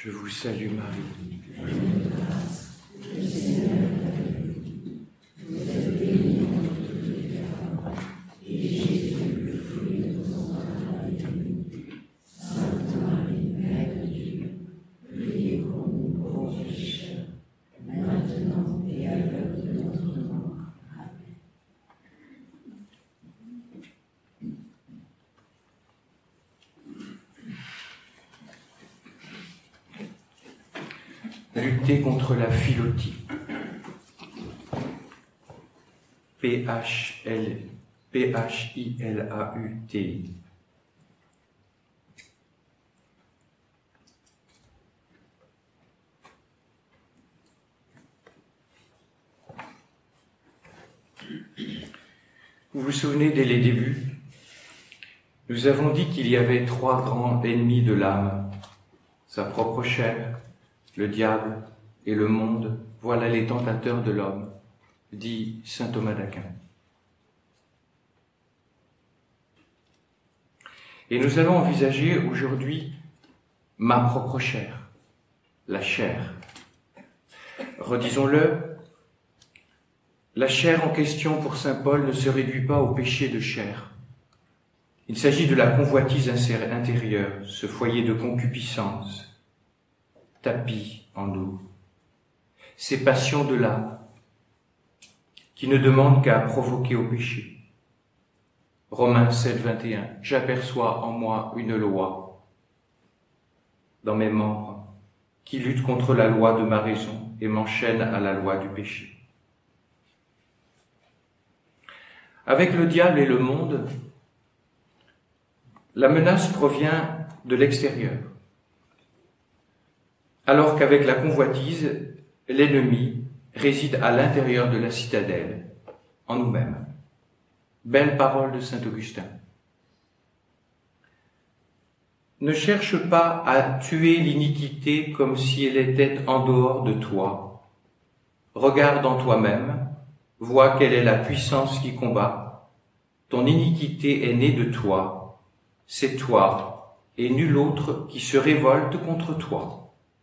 Je vous salue Marie. Le Seigneur est avec vous. Vous êtes bénie entre toutes les femmes, et Jésus, le fruit de vos entrailles, est béni. Sainte Marie, Mère de Dieu, priez pour nous pauvres pécheurs, maintenant et à l'heure de notre mort. Amen. Lutter contre la philotie. P-H-I-L-A-U-T. Vous vous souvenez, dès les débuts, nous avons dit qu'il y avait trois grands ennemis de l'âme, sa propre chair, le diable et le monde. Voilà les tentateurs de l'homme, dit saint Thomas d'Aquin. Et nous allons envisager aujourd'hui ma propre chair, la chair. Redisons-le, la chair en question pour saint Paul ne se réduit pas au péché de chair. Il s'agit de la convoitise intérieure, ce foyer de concupiscence, tapis en nous, ces passions de l'âme qui ne demandent qu'à provoquer au péché. Romains 7, 21, j'aperçois en moi une loi dans mes membres qui lutte contre la loi de ma raison et m'enchaîne à la loi du péché. Avec le diable et le monde, la menace provient de l'extérieur, alors qu'avec la convoitise, l'ennemi réside à l'intérieur de la citadelle, en nous-mêmes. Belle parole de saint Augustin. Ne cherche pas à tuer l'iniquité comme si elle était en dehors de toi. Regarde en toi-même, vois quelle est la puissance qui combat. Ton iniquité est née de toi, c'est toi et nul autre qui se révolte contre toi.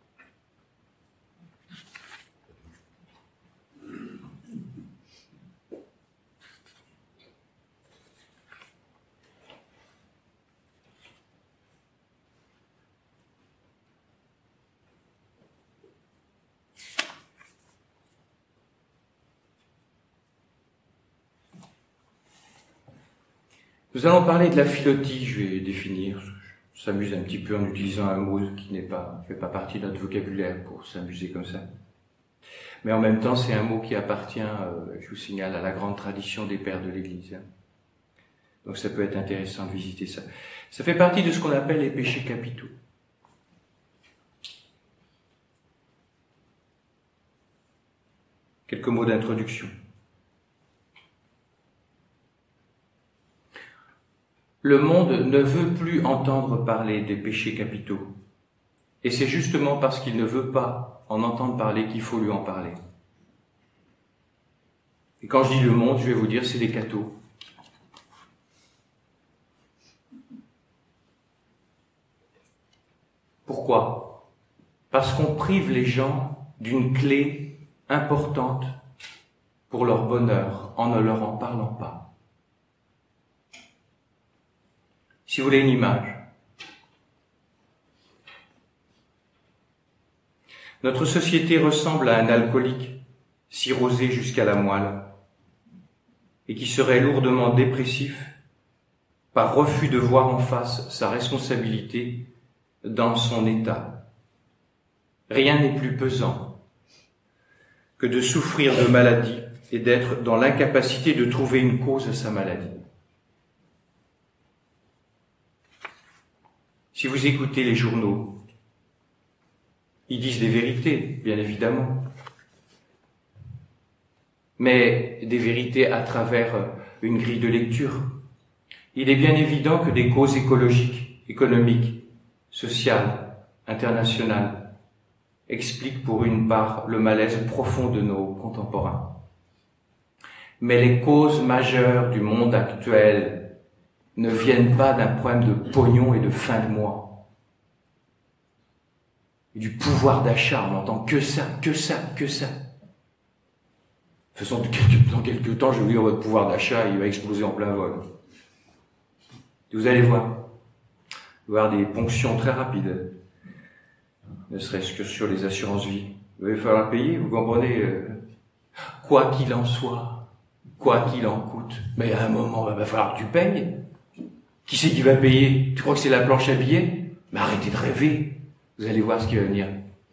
Nous allons parler de la philotie, je vais définir. Je s'amuse un petit peu en utilisant un mot qui ne fait pas partie de notre vocabulaire pour s'amuser comme ça. Mais en même temps, c'est un mot qui appartient, je vous signale, à la grande tradition des pères de l'Église. Donc ça peut être intéressant de visiter ça. Ça fait partie de ce qu'on appelle les péchés capitaux. Quelques mots d'introduction. Le monde ne veut plus entendre parler des péchés capitaux. Et c'est justement parce qu'il ne veut pas en entendre parler qu'il faut lui en parler. Et quand je dis le monde, je vais vous dire, c'est les cathos. Pourquoi? Parce qu'on prive les gens d'une clé importante pour leur bonheur en ne leur en parlant pas. Si vous voulez une image, notre société ressemble à un alcoolique cirrhosé jusqu'à la moelle et qui serait lourdement dépressif par refus de voir en face sa responsabilité dans son état. Rien n'est plus pesant que de souffrir de maladie et d'être dans l'incapacité de trouver une cause à sa maladie. Si vous écoutez les journaux, ils disent des vérités, bien évidemment, mais des vérités à travers une grille de lecture. Il est bien évident que des causes écologiques, économiques, sociales, internationales expliquent pour une part le malaise profond de nos contemporains. Mais les causes majeures du monde actuel ne viennent pas d'un problème de pognon et de fin de mois. Et du pouvoir d'achat, on n'entend que ça, que ça, que ça. De toute façon, dans quelques temps, je vais vous dire, votre pouvoir d'achat, il va exploser en plein vol. Et vous allez voir. Vous allez voir des ponctions très rapides. Ne serait-ce que sur les assurances vie. Vous allez falloir payer, vous comprenez, quoi qu'il en soit, quoi qu'il en coûte. Mais à un moment, il va falloir que tu payes. Qui c'est qui va payer? Tu crois que c'est la planche à billets? Mais arrêtez de rêver. Vous allez voir ce qui va venir.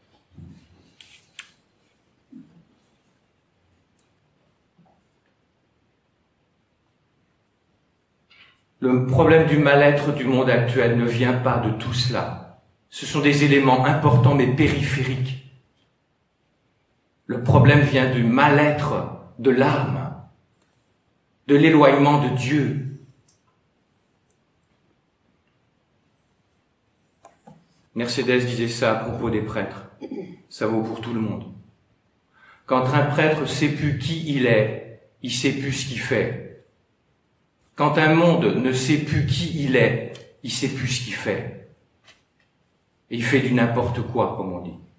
Le problème du mal-être du monde actuel ne vient pas de tout cela. Ce sont des éléments importants mais périphériques. Le problème vient du mal-être de l'âme, de l'éloignement de Dieu. Mercedes disait ça à propos des prêtres. Ça vaut pour tout le monde. Quand un prêtre sait plus qui il est, il sait plus ce qu'il fait. Quand un monde ne sait plus qui il est, il sait plus ce qu'il fait. Et il fait du n'importe quoi, comme on dit.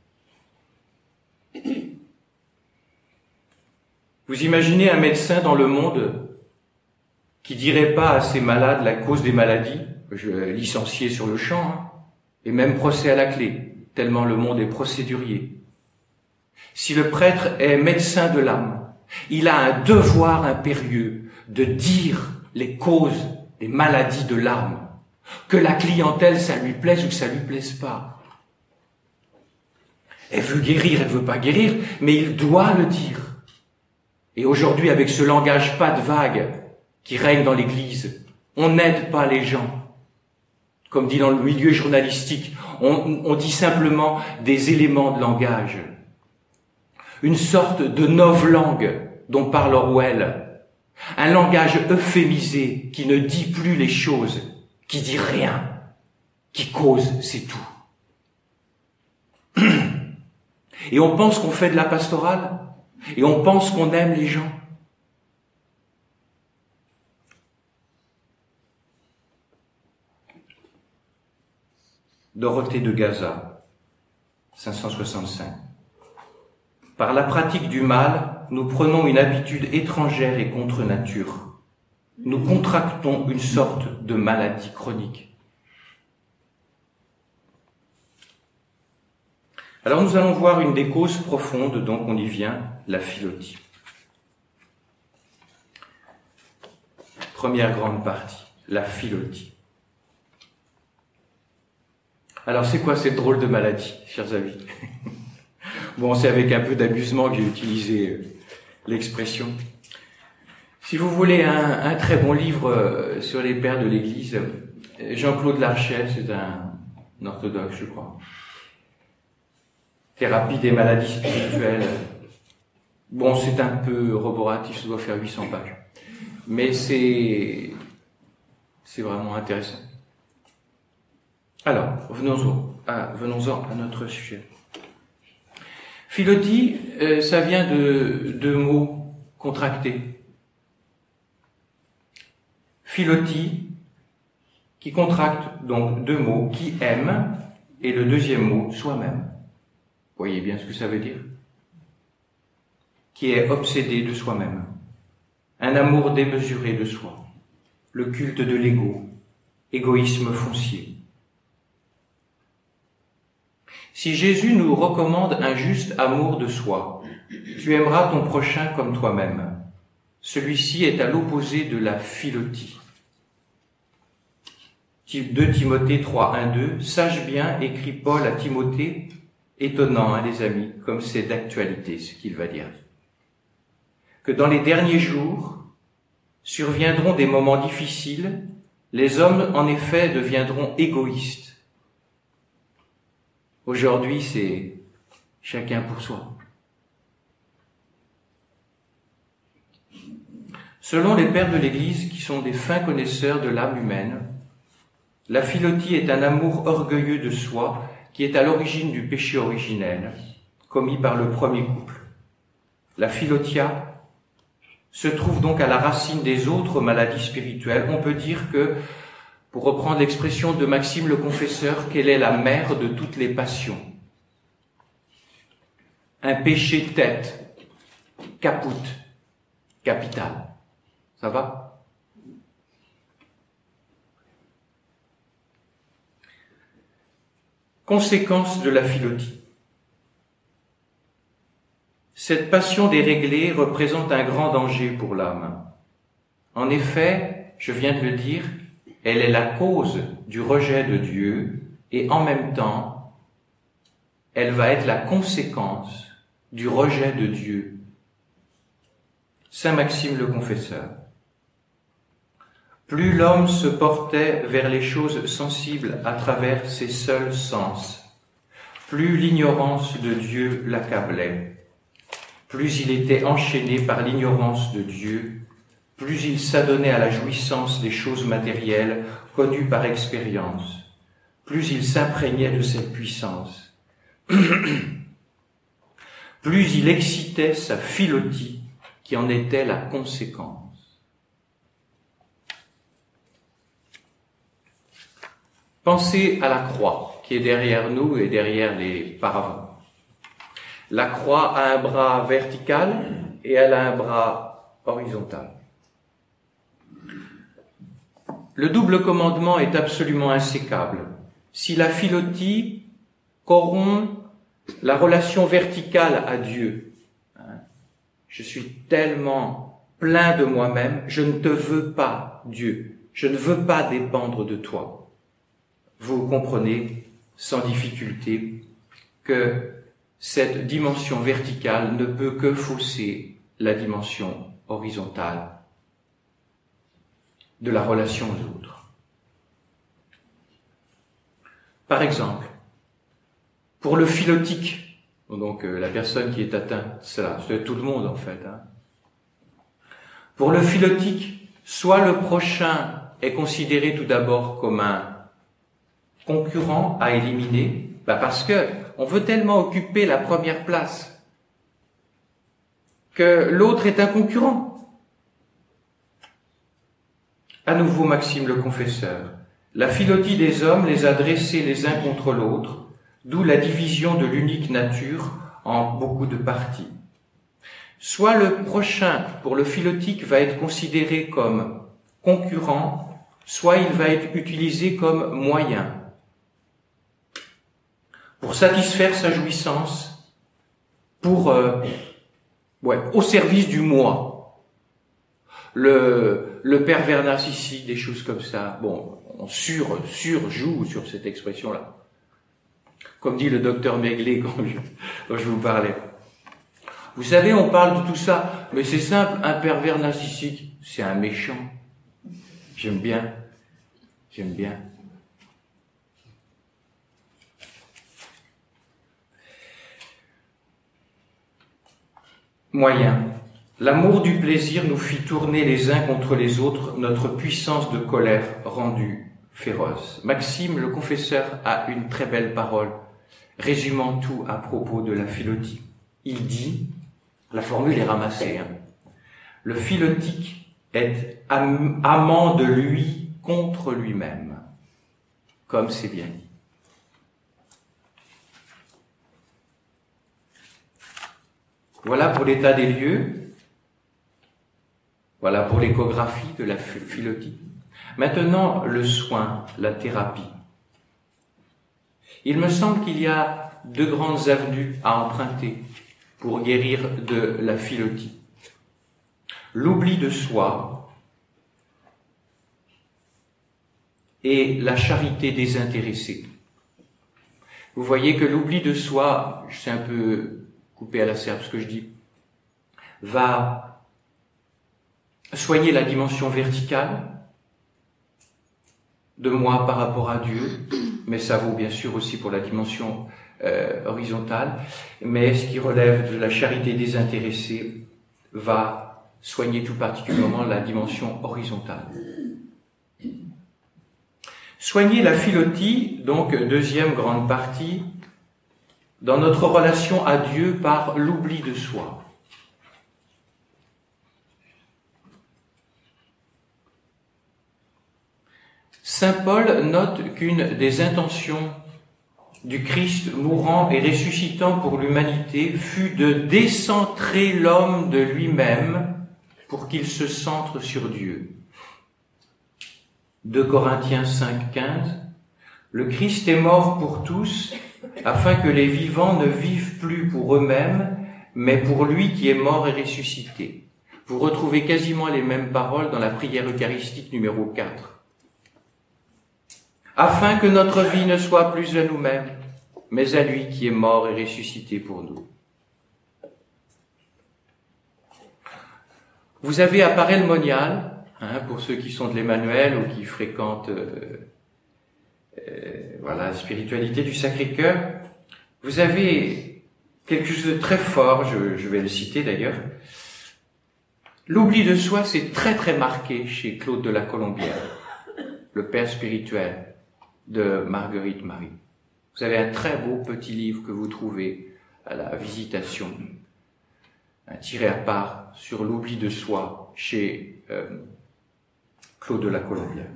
Vous imaginez un médecin dans le monde qui dirait pas à ses malades la cause des maladies, licencié sur le champ, et même procès à la clé, tellement le monde est procédurier. Si le prêtre est médecin de l'âme, il a un devoir impérieux de dire les causes des maladies de l'âme, que la clientèle, ça lui plaise ou que ça lui plaise pas. Elle veut guérir, elle veut pas guérir, mais il doit le dire. Et aujourd'hui, avec ce langage pas de vague qui règne dans l'Église, on n'aide pas les gens. Comme dit dans le milieu journalistique, on dit simplement des éléments de langage. Une sorte de novlangue dont parle Orwell. Un langage euphémisé qui ne dit plus les choses, qui dit rien, qui cause, c'est tout. Et on pense qu'on fait de la pastorale, et on pense qu'on aime les gens. Dorothée de Gaza, 565. Par la pratique du mal, nous prenons une habitude étrangère et contre nature. Nous contractons une sorte de maladie chronique. Alors nous allons voir une des causes profondes, donc on y vient, la philotie. Première grande partie, la philotie. Alors c'est quoi cette drôle de maladie, chers amis? Bon, c'est avec un peu d'amusement que j'ai utilisé l'expression. Si vous voulez un très bon livre sur les pères de l'Église, Jean-Claude Larchel, c'est un orthodoxe, je crois. Thérapie des maladies spirituelles. Bon, c'est un peu roboratif, ça doit faire 800 pages. Mais c'est vraiment intéressant. Alors, venons-en à notre sujet. Philotie, ça vient de deux mots contractés. Philotie, qui contracte donc deux mots, qui aime, et le deuxième mot, soi-même. Vous voyez bien ce que ça veut dire? Qui est obsédé de soi-même. Un amour démesuré de soi. Le culte de l'ego. Égoïsme foncier. Si Jésus nous recommande un juste amour de soi, tu aimeras ton prochain comme toi-même. Celui-ci est à l'opposé de la philotie. 2 Timothée 3, 1, 2. Sache bien, écrit Paul à Timothée, étonnant, les amis, comme c'est d'actualité ce qu'il va dire, que dans les derniers jours surviendront des moments difficiles, les hommes en effet deviendront égoïstes. Aujourd'hui, c'est chacun pour soi. Selon les pères de l'Église, qui sont des fins connaisseurs de l'âme humaine, la philotie est un amour orgueilleux de soi qui est à l'origine du péché originel, commis par le premier couple. La philotia se trouve donc à la racine des autres maladies spirituelles. On peut dire que, pour reprendre l'expression de Maxime le Confesseur, qu'elle est la mère de toutes les passions. un péché tête, caput, capital. Ça va? Conséquence de la philotie. Cette passion déréglée représente un grand danger pour l'âme. En effet, je viens de le dire, elle est la cause du rejet de Dieu et en même temps, elle va être la conséquence du rejet de Dieu. Saint Maxime le Confesseur. Plus l'homme se portait vers les choses sensibles à travers ses seuls sens, plus l'ignorance de Dieu l'accablait. Plus il était enchaîné par l'ignorance de Dieu, plus il s'adonnait à la jouissance des choses matérielles connues par expérience, plus il s'imprégnait de cette puissance, plus il excitait sa philotie qui en était la conséquence. Pensez à la croix qui est derrière nous et derrière les paravents. La croix a un bras vertical et elle a un bras horizontal. Le double commandement est absolument insécable. Si la philotie corrompt la relation verticale à Dieu, je suis tellement plein de moi-même, je ne te veux pas, Dieu, je ne veux pas dépendre de toi. Vous comprenez sans difficulté que cette dimension verticale ne peut que fausser la dimension horizontale de la relation aux autres. Par exemple, pour le philotique, donc la personne qui est atteinte, c'est tout le monde en fait. Pour le philotique, soit le prochain est considéré tout d'abord comme un concurrent à éliminer, parce que on veut tellement occuper la première place que l'autre est un concurrent. À nouveau Maxime le Confesseur. La philotie des hommes les a dressés les uns contre l'autre, d'où la division de l'unique nature en beaucoup de parties. Soit le prochain, pour le philotique, va être considéré comme concurrent, soit il va être utilisé comme moyen pour satisfaire sa jouissance, au service du moi. Le pervers narcissique, des choses comme ça. Bon, on surjoue sur cette expression-là. Comme dit le docteur Méglet quand je vous parlais. Vous savez, on parle de tout ça, mais c'est simple, un pervers narcissique, c'est un méchant. J'aime bien. Moyen. L'amour du plaisir nous fit tourner les uns contre les autres notre puissance de colère rendue féroce. Maxime, le Confesseur, a une très belle parole, résumant tout à propos de la philotie. Il dit, la formule est ramassée, le philotique est amant de lui contre lui-même, comme c'est bien dit. Voilà pour l'état des lieux, voilà pour l'échographie de la philotie. Maintenant, le soin, la thérapie. Il me semble qu'il y a deux grandes avenues à emprunter pour guérir de la philotie. L'oubli de soi et la charité désintéressée. Vous voyez que l'oubli de soi, c'est un peu coupé à la serpe ce que je dis, va soigner la dimension verticale de moi par rapport à Dieu, mais ça vaut bien sûr aussi pour la dimension horizontale, mais ce qui relève de la charité désintéressée va soigner tout particulièrement la dimension horizontale. Soigner la philotie, donc deuxième grande partie, dans notre relation à Dieu par l'oubli de soi. Saint Paul note qu'une des intentions du Christ mourant et ressuscitant pour l'humanité fut de décentrer l'homme de lui-même pour qu'il se centre sur Dieu. 2 Corinthiens 5,15. Le Christ est mort pour tous, afin que les vivants ne vivent plus pour eux-mêmes, mais pour lui qui est mort et ressuscité. Vous retrouvez quasiment les mêmes paroles dans la prière eucharistique numéro 4. Afin que notre vie ne soit plus à nous-mêmes, mais à lui qui est mort et ressuscité pour nous. Vous avez à Paray-le-Monial, pour ceux qui sont de l'Emmanuel ou qui fréquentent la spiritualité du Sacré-Cœur, vous avez quelque chose de très fort, je vais le citer d'ailleurs. L'oubli de soi, c'est très très marqué chez Claude de la Colombière, le père spirituel de Marguerite Marie. Vous avez un très beau petit livre que vous trouvez à la Visitation, tiré à part sur l'oubli de soi chez Claude de la Colombière.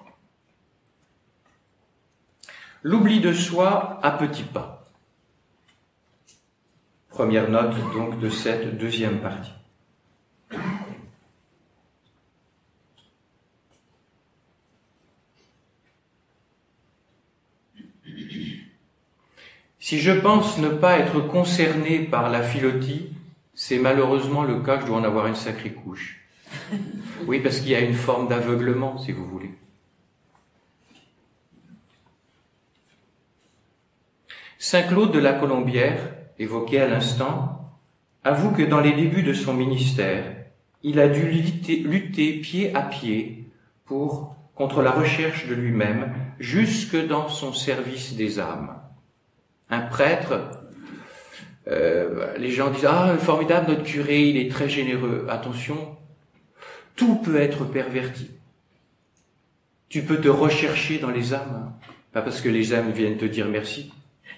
L'oubli de soi à petits pas. Première note donc de cette deuxième partie. Si je pense ne pas être concerné par la filotie, c'est malheureusement le cas que je dois en avoir une sacrée couche. Oui, parce qu'il y a une forme d'aveuglement, si vous voulez. Saint Claude de la Colombière, évoqué à l'instant, avoue que dans les débuts de son ministère, il a dû lutter pied à pied contre la recherche de lui-même, jusque dans son service des âmes. Un prêtre, les gens disent « Ah, formidable, notre curé, il est très généreux. » Attention, tout peut être perverti. Tu peux te rechercher dans les âmes, pas parce que les âmes viennent te dire merci.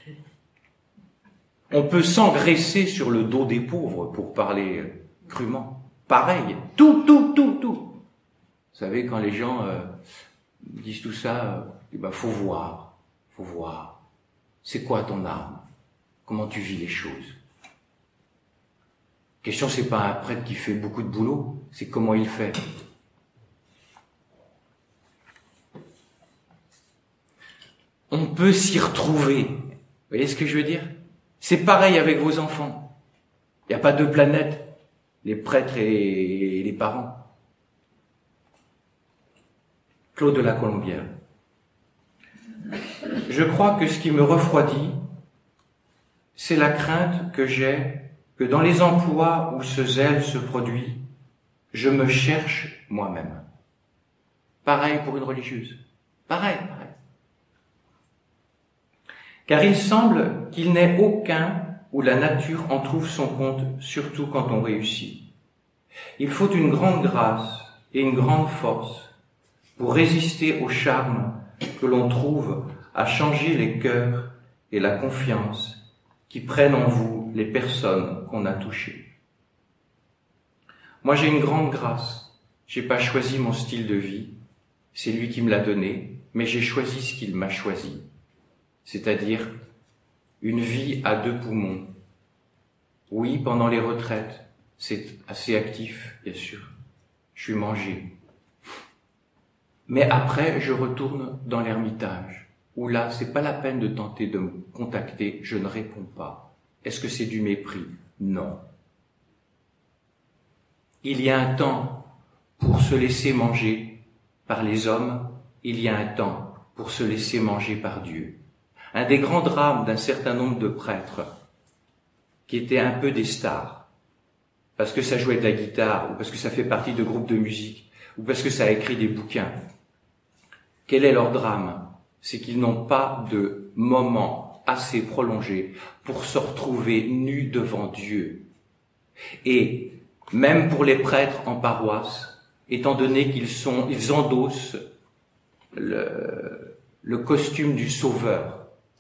On peut s'engraisser sur le dos des pauvres, pour parler crûment. Pareil, tout. Vous savez, quand les gens disent tout ça, faut voir. C'est quoi ton âme? Comment tu vis les choses? Question, c'est pas un prêtre qui fait beaucoup de boulot, c'est comment il fait. On peut s'y retrouver. Vous voyez ce que je veux dire? C'est pareil avec vos enfants. Il n'y a pas deux planètes, les prêtres et les parents. Claude de la Colombière. Je crois que ce qui me refroidit, c'est la crainte que j'ai que dans les emplois où ce zèle se produit, je me cherche moi-même. Pareil pour une religieuse. Pareil. Car il semble qu'il n'est aucun où la nature en trouve son compte, surtout quand on réussit. Il faut une grande grâce et une grande force pour résister au charme que l'on trouve à changer les cœurs et la confiance qui prennent en vous les personnes qu'on a touchées. Moi, j'ai une grande grâce. J'ai pas choisi mon style de vie. C'est lui qui me l'a donné, mais j'ai choisi ce qu'il m'a choisi. C'est-à-dire une vie à deux poumons. Oui, pendant les retraites, c'est assez actif, bien sûr. Je suis mangé. Mais après, je retourne dans l'ermitage, où là, c'est pas la peine de tenter de me contacter, je ne réponds pas. Est-ce que c'est du mépris? Non. Il y a un temps pour se laisser manger par les hommes, il y a un temps pour se laisser manger par Dieu. Un des grands drames d'un certain nombre de prêtres, qui étaient un peu des stars, parce que ça jouait de la guitare, ou parce que ça fait partie de groupes de musique, ou parce que ça a écrit des bouquins. Quel est leur drame? C'est qu'ils n'ont pas de moment assez prolongé pour se retrouver nus devant Dieu. Et même pour les prêtres en paroisse, étant donné qu'ils endossent le costume du Sauveur,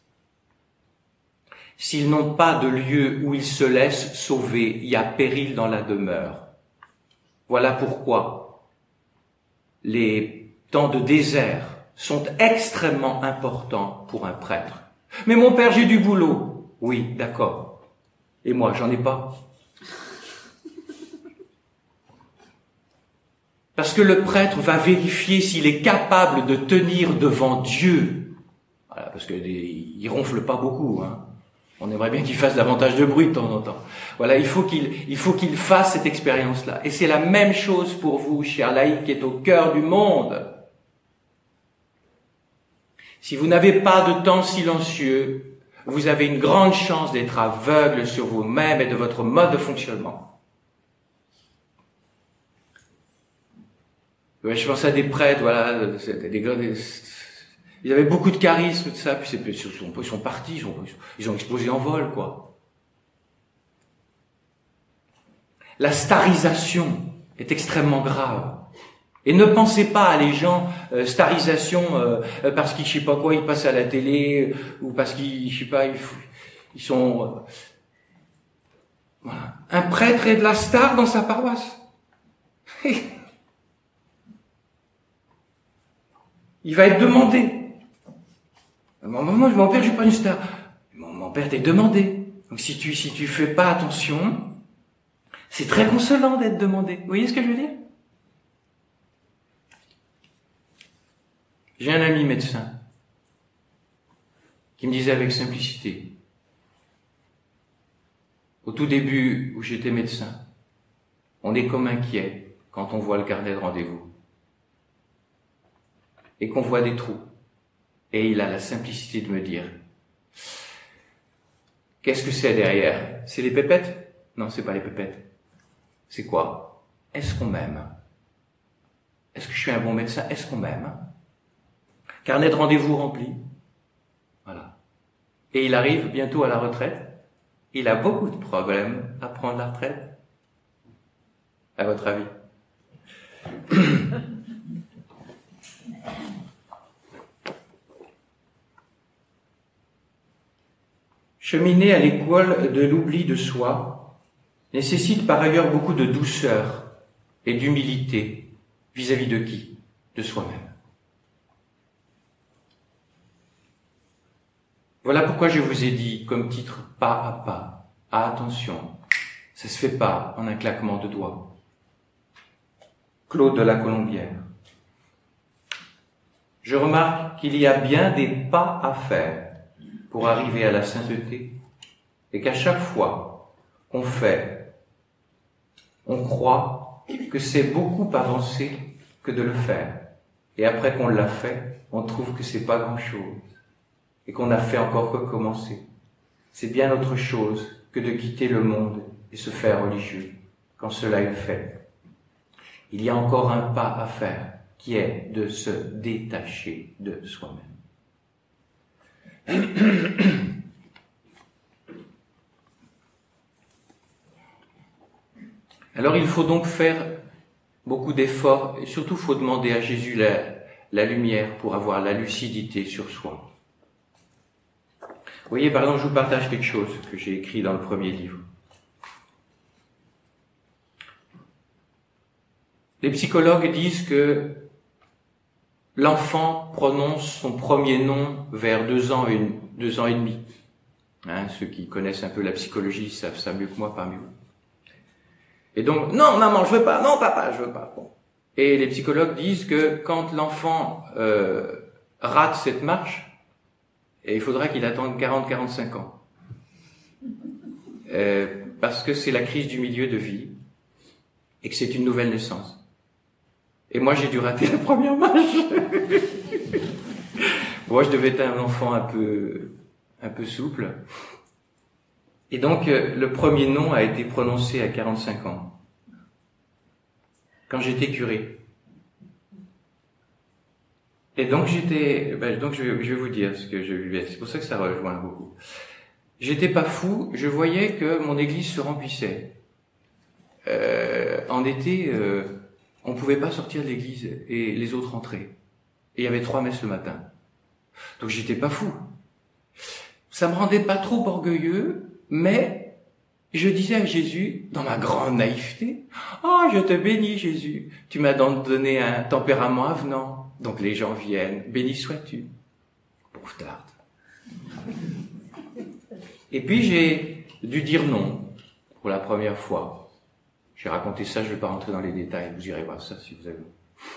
s'ils n'ont pas de lieu où ils se laissent sauver, il y a péril dans la demeure. Voilà pourquoi les temps de désert sont extrêmement importants pour un prêtre. Mais mon père, j'ai du boulot. Oui, d'accord. Et moi, j'en ai pas. Parce que le prêtre va vérifier s'il est capable de tenir devant Dieu. Voilà, parce qu'il ronfle pas beaucoup, hein. On aimerait bien qu'il fasse davantage de bruit de temps en temps. Voilà, il faut qu'il fasse cette expérience-là. Et c'est la même chose pour vous, cher laïc, qui est au cœur du monde. Si vous n'avez pas de temps silencieux, vous avez une grande chance d'être aveugle sur vous-même et de votre mode de fonctionnement. Ouais, je pense à des prêtres, voilà, ils avaient beaucoup de charisme, tout ça, puis ils sont partis, ils ont explosé en vol, quoi. La starisation est extrêmement grave. Et ne pensez pas à les gens, starisation, parce qu'ils, je sais pas quoi, ils passent à la télé, ou parce qu'ils, je sais pas, ils sont... voilà. Un prêtre est de la star dans sa paroisse. Il va être demandé. Moi, mon père, je suis pas une star. Mon père t'est demandé. Donc si tu fais pas attention, c'est très consolant d'être demandé. Vous voyez ce que je veux dire? J'ai un ami médecin qui me disait avec simplicité, au tout début où j'étais médecin, on est comme inquiet quand on voit le carnet de rendez-vous et qu'on voit des trous. Et il a la simplicité de me dire, qu'est-ce que c'est derrière? C'est les pépettes? Non, c'est pas les pépettes. C'est quoi? Est-ce qu'on m'aime? Est-ce que je suis un bon médecin? Est-ce qu'on m'aime? Carnet de rendez-vous rempli. Voilà. Et il arrive bientôt à la retraite. Il a beaucoup de problèmes à prendre la retraite. À votre avis? Cheminer à l'école de l'oubli de soi nécessite par ailleurs beaucoup de douceur et d'humilité vis-à-vis de qui? De soi-même. Voilà pourquoi je vous ai dit comme titre pas à pas. Ah, attention, ça se fait pas en un claquement de doigts. Claude de la Colombière. Je remarque qu'il y a bien des pas à faire pour arriver à la sainteté, et qu'à chaque fois qu'on fait, on croit que c'est beaucoup avancé que de le faire. Et après qu'on l'a fait, on trouve que c'est pas grand-chose, et qu'on a fait encore que commencer. C'est bien autre chose que de quitter le monde et se faire religieux, quand cela est fait. Il y a encore un pas à faire, qui est de se détacher de soi-même. Alors il faut donc faire beaucoup d'efforts, et surtout il faut demander à Jésus la lumière pour avoir la lucidité sur soi. Vous voyez, par exemple, je vous partage quelque chose que j'ai écrit dans le premier livre. Les psychologues disent que l'enfant prononce son premier nom vers 2 ans et demi. Hein, ceux qui connaissent un peu la psychologie savent ça mieux que moi parmi vous. Et donc, non, maman, je veux pas, non, papa, je veux pas. Bon. Et les psychologues disent que quand l'enfant rate cette marche, il faudra qu'il attende 40-45 ans. Parce que c'est la crise du milieu de vie et que c'est une nouvelle naissance. Et moi, j'ai dû rater la première marche. Moi, je devais être un enfant un peu souple. Et donc, le premier nom a été prononcé à 45 ans. Quand j'étais curé. Et donc, je vais vous dire ce que je vivais. C'est pour ça que ça rejoint beaucoup. J'étais pas fou. Je voyais que mon église se remplissait. En été, on pouvait pas sortir de l'église et les autres entraient. Et il y avait 3 messes le matin. Donc j'étais pas fou. Ça me rendait pas trop orgueilleux, mais je disais à Jésus, dans ma grande naïveté, « Oh, je te bénis Jésus, tu m'as donc donné un tempérament avenant. » Donc les gens viennent, « Béni sois-tu. » Pauvre tarte. Et puis j'ai dû dire non pour la première fois. J'ai raconté ça, je ne vais pas rentrer dans les détails, vous irez voir ça si vous avez.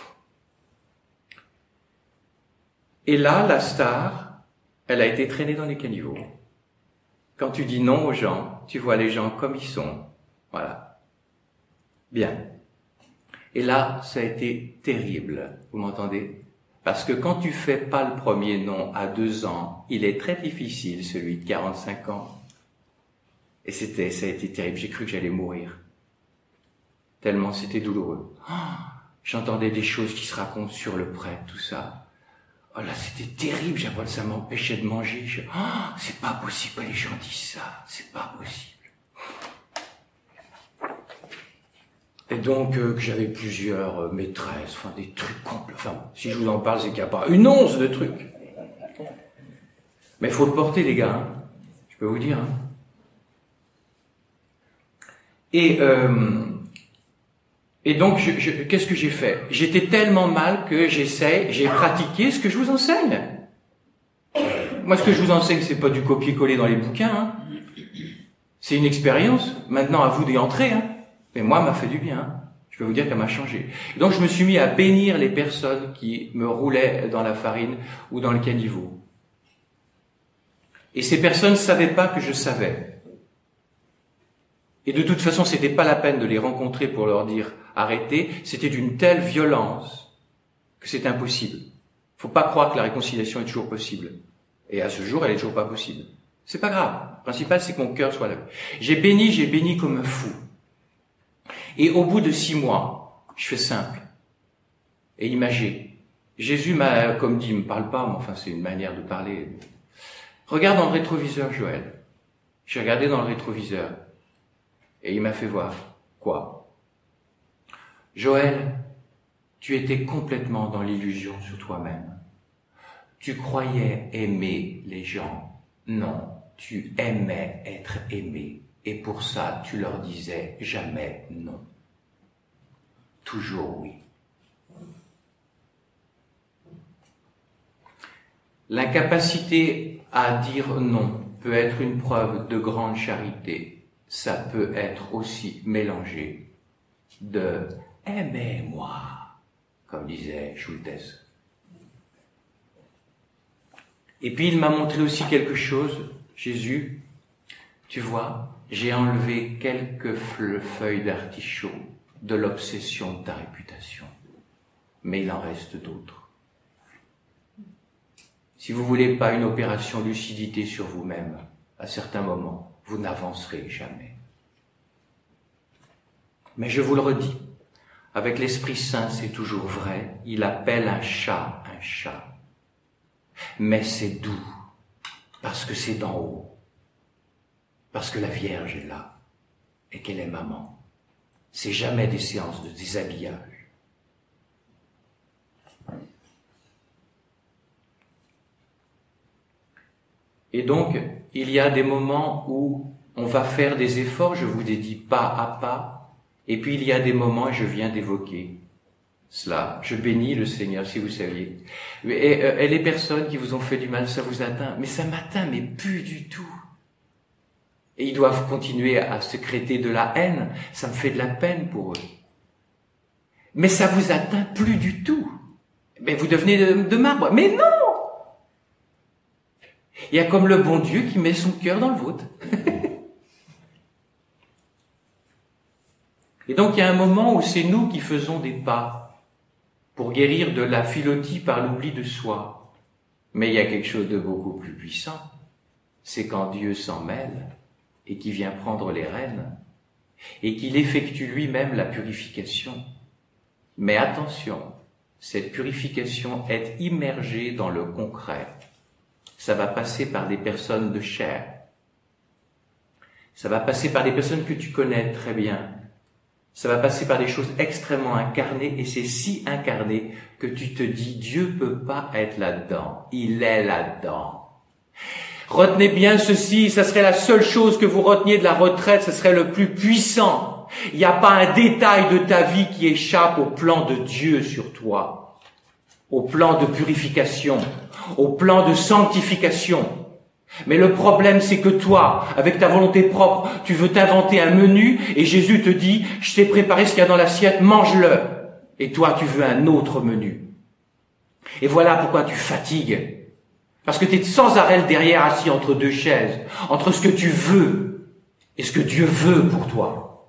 Et là, la star, elle a été traînée dans les caniveaux. Quand tu dis non aux gens, tu vois les gens comme ils sont. Voilà. Bien. Et là, ça a été terrible. Vous m'entendez? Parce que quand tu fais pas le premier non à 2 ans, il est très difficile, celui de 45 ans. Et ça a été terrible. J'ai cru que j'allais mourir. Tellement c'était douloureux. Oh, j'entendais des choses qui se racontent sur le prêtre, tout ça. Oh là, c'était terrible. Ça m'empêchait de manger. C'est pas possible. Les gens disent ça. C'est pas possible. Et donc, que j'avais plusieurs maîtresses, enfin, des trucs complets. Enfin, si je vous en parle, c'est qu'il n'y a pas une once de trucs. Mais il faut le porter, les gars. Hein. Je peux vous dire. Hein. Et donc, qu'est-ce que j'ai fait? J'étais tellement mal que j'ai pratiqué ce que je vous enseigne. Moi, ce que je vous enseigne, c'est pas du copier-coller dans les bouquins. Hein. C'est une expérience. Maintenant, à vous d'y entrer. Hein. Mais moi, m'a fait du bien. Je peux vous dire qu'elle m'a changé. Donc, je me suis mis à bénir les personnes qui me roulaient dans la farine ou dans le caniveau. Et ces personnes ne savaient pas que je savais. Et de toute façon, c'était pas la peine de les rencontrer pour leur dire arrêtez. C'était d'une telle violence que c'est impossible. Faut pas croire que la réconciliation est toujours possible. Et à ce jour, elle est toujours pas possible. C'est pas grave. Le principal, c'est que mon cœur soit là. J'ai béni comme un fou. Et au bout de 6 mois, je fais simple et imagé. Jésus m'a, comme dit, il me parle pas, mais enfin c'est une manière de parler. Regarde dans le rétroviseur, Joël. J'ai regardé dans le rétroviseur et il m'a fait voir. Quoi? Joël, tu étais complètement dans l'illusion sur toi-même. Tu croyais aimer les gens. Non, tu aimais être aimé. Et pour ça, tu leur disais jamais non. Toujours oui. L'incapacité à dire non peut être une preuve de grande charité. Ça peut être aussi mélangé de « aimez-moi », comme disait Schultes. Et puis il m'a montré aussi quelque chose, Jésus, tu vois, j'ai enlevé quelques feuilles d'artichaut de l'obsession de ta réputation. Mais il en reste d'autres. Si vous voulez pas une opération lucidité sur vous-même, à certains moments, vous n'avancerez jamais. Mais je vous le redis, avec l'Esprit Saint, c'est toujours vrai. Il appelle un chat. Mais c'est doux, parce que c'est d'en haut. Parce que la Vierge est là et qu'elle est maman. C'est jamais des séances de déshabillage. Et donc, il y a des moments où on va faire des efforts, je vous ai dit pas à pas, et puis il y a des moments, et je viens d'évoquer cela, je bénis le Seigneur, si vous saviez. Et les personnes qui vous ont fait du mal, ça vous atteint, mais ça m'atteint, mais plus du tout. Et ils doivent continuer à sécréter de la haine. Ça me fait de la peine pour eux. Mais ça vous atteint plus du tout. Mais vous devenez de marbre. Mais non! Il y a comme le bon Dieu qui met son cœur dans le vôtre. Et donc il y a un moment où c'est nous qui faisons des pas pour guérir de la filotie par l'oubli de soi. Mais il y a quelque chose de beaucoup plus puissant. C'est quand Dieu s'en mêle et qui vient prendre les rênes, et qu'il effectue lui-même la purification. Mais attention, cette purification est immergée dans le concret. Ça va passer par des personnes de chair. Ça va passer par des personnes que tu connais très bien. Ça va passer par des choses extrêmement incarnées, et c'est si incarné que tu te dis, Dieu peut pas être là-dedans. Il est là-dedans. Retenez bien ceci, ça serait la seule chose que vous reteniez de la retraite, ce serait le plus puissant. Il n'y a pas un détail de ta vie qui échappe au plan de Dieu sur toi, au plan de purification, au plan de sanctification. Mais le problème, c'est que toi, avec ta volonté propre, tu veux t'inventer un menu et Jésus te dit, je t'ai préparé ce qu'il y a dans l'assiette, mange-le. Et toi, tu veux un autre menu. Et voilà pourquoi tu fatigues. Parce que tu es sans arrêt derrière assis entre deux chaises, entre ce que tu veux et ce que Dieu veut pour toi.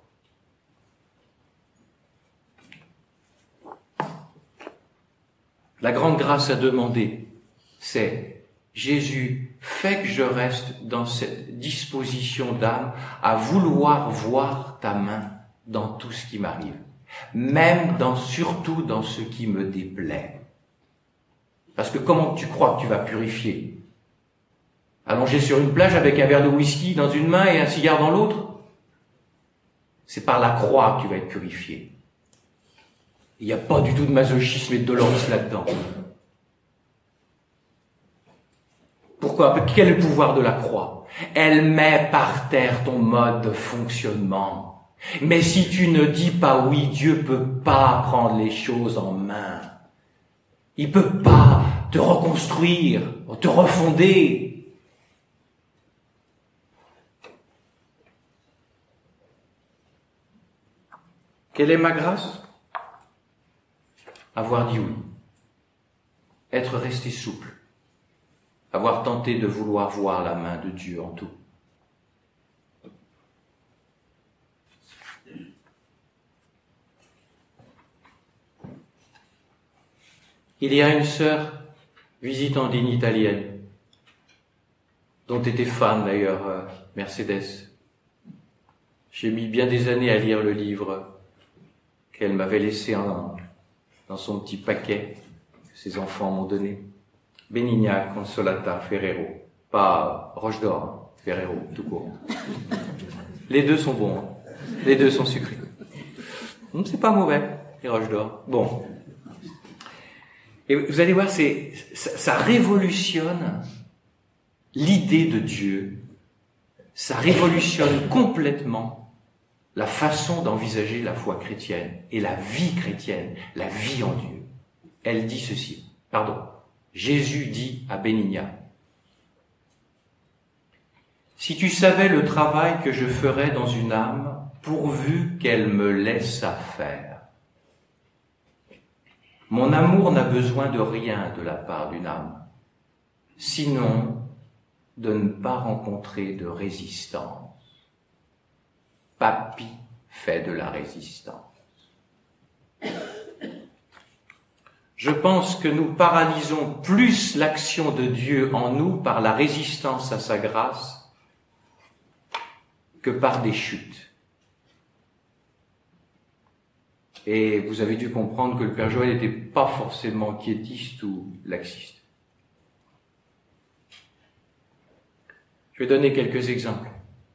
La grande grâce à demander, c'est Jésus, fais que je reste dans cette disposition d'âme à vouloir voir ta main dans tout ce qui m'arrive, même surtout dans ce qui me déplaît. Parce que comment tu crois que tu vas purifier? Allongé sur une plage avec un verre de whisky dans une main et un cigare dans l'autre? C'est par la croix que tu vas être purifié. Il n'y a pas du tout de masochisme et de dolorisme là-dedans. Pourquoi? Quel est le pouvoir de la croix? Elle met par terre ton mode de fonctionnement. Mais si tu ne dis pas oui, Dieu peut pas prendre les choses en main. Il peut pas te reconstruire, te refonder. Quelle est ma grâce? Avoir dit oui. Être resté souple. Avoir tenté de vouloir voir la main de Dieu en tout. Il y a une sœur visitant une italienne, dont était fan d'ailleurs Mercedes. J'ai mis bien des années à lire le livre qu'elle m'avait laissé dans son petit paquet que ses enfants m'ont donné. Benigna Consolata Ferrero, pas Roche d'Or, Ferrero, tout court. Les deux sont bons, les deux sont sucrés. C'est pas mauvais, les Roches d'Or. Bon. Et vous allez voir, ça révolutionne l'idée de Dieu. Ça révolutionne complètement la façon d'envisager la foi chrétienne et la vie chrétienne, la vie en Dieu. Elle dit ceci, Jésus dit à Benigna, « Si tu savais le travail que je ferais dans une âme, pourvu qu'elle me laissât faire. Mon amour n'a besoin de rien de la part d'une âme, sinon de ne pas rencontrer de résistance. Papy fait de la résistance. » Je pense que nous paralysons plus l'action de Dieu en nous par la résistance à sa grâce que par des chutes. Et vous avez dû comprendre que le Père Joël n'était pas forcément quiétiste ou laxiste. Je vais donner quelques exemples.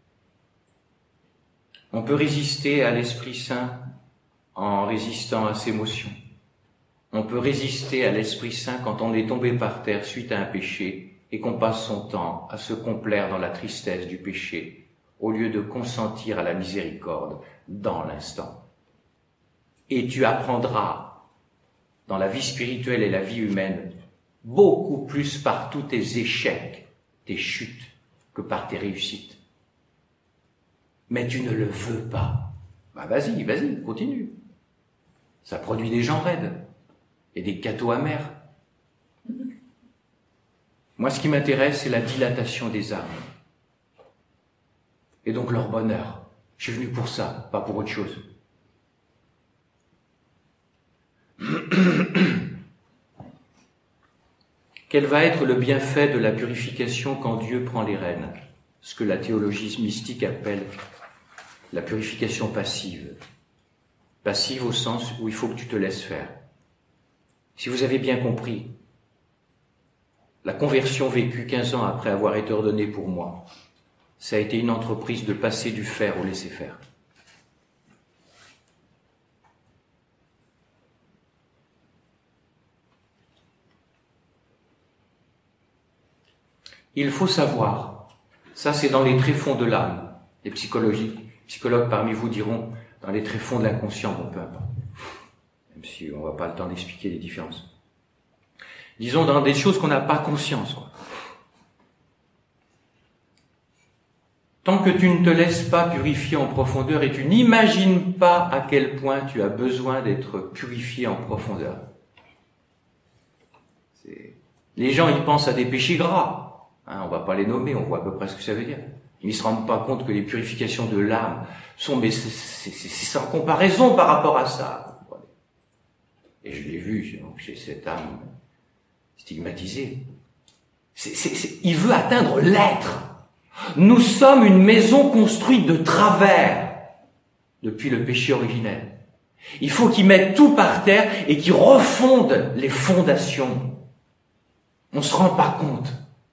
On peut résister à l'Esprit Saint en résistant à ses émotions. On peut résister à l'Esprit Saint quand on est tombé par terre suite à un péché et qu'on passe son temps à se complaire dans la tristesse du péché au lieu de consentir à la miséricorde dans l'instant. Et tu apprendras dans la vie spirituelle et la vie humaine beaucoup plus par tous tes échecs, tes chutes, que par tes réussites. Mais tu ne le veux pas. Vas-y, continue. Ça produit des gens raides et des gâteaux amers. Moi, ce qui m'intéresse, c'est la dilatation des âmes. Et donc leur bonheur. Je suis venu pour ça, pas pour autre chose. Quel va être le bienfait de la purification quand Dieu prend les rênes? Ce que la théologie mystique appelle la purification passive. Passive au sens où il faut que tu te laisses faire. Si vous avez bien compris, la conversion vécue 15 ans après avoir été ordonnée pour moi, ça a été une entreprise de passer du faire au laisser-faire. Il faut savoir, ça c'est dans les tréfonds de l'âme, les psychologues parmi vous diront dans les tréfonds de l'inconscient, bon peu importe, même si on va pas le temps d'expliquer les différences. Disons dans des choses qu'on n'a pas conscience, quoi. tant que tu ne te laisses pas purifier en profondeur et tu n'imagines pas à quel point tu as besoin d'être purifié en profondeur. Les gens, ils pensent à des péchés gras. Hein, on va pas les nommer, on voit à peu près ce que ça veut dire. Ils ne se rendent pas compte que les purifications de l'âme sont, mais c'est sans comparaison par rapport à ça. Et je l'ai vu chez cette âme stigmatisée. Il veut atteindre l'être. Nous sommes une maison construite de travers depuis le péché originel. Il faut qu'il mette tout par terre et qu'il refonde les fondations. On ne se rend pas compte.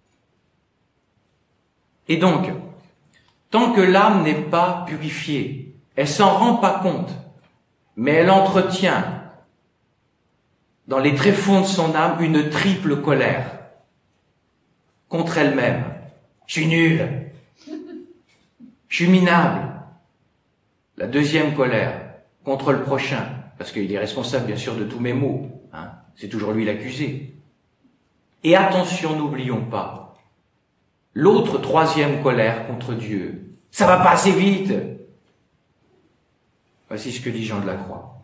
Et donc, tant que l'âme n'est pas purifiée, elle s'en rend pas compte, mais elle entretient dans les tréfonds de son âme une triple colère contre elle-même. Je suis nul, je suis minable. La deuxième colère contre le prochain, parce qu'il est responsable bien sûr de tous mes maux, hein. C'est toujours lui l'accusé. Et attention, n'oublions pas, l'autre troisième colère contre Dieu. Ça va pas assez vite. Voici ce que dit Jean de la Croix.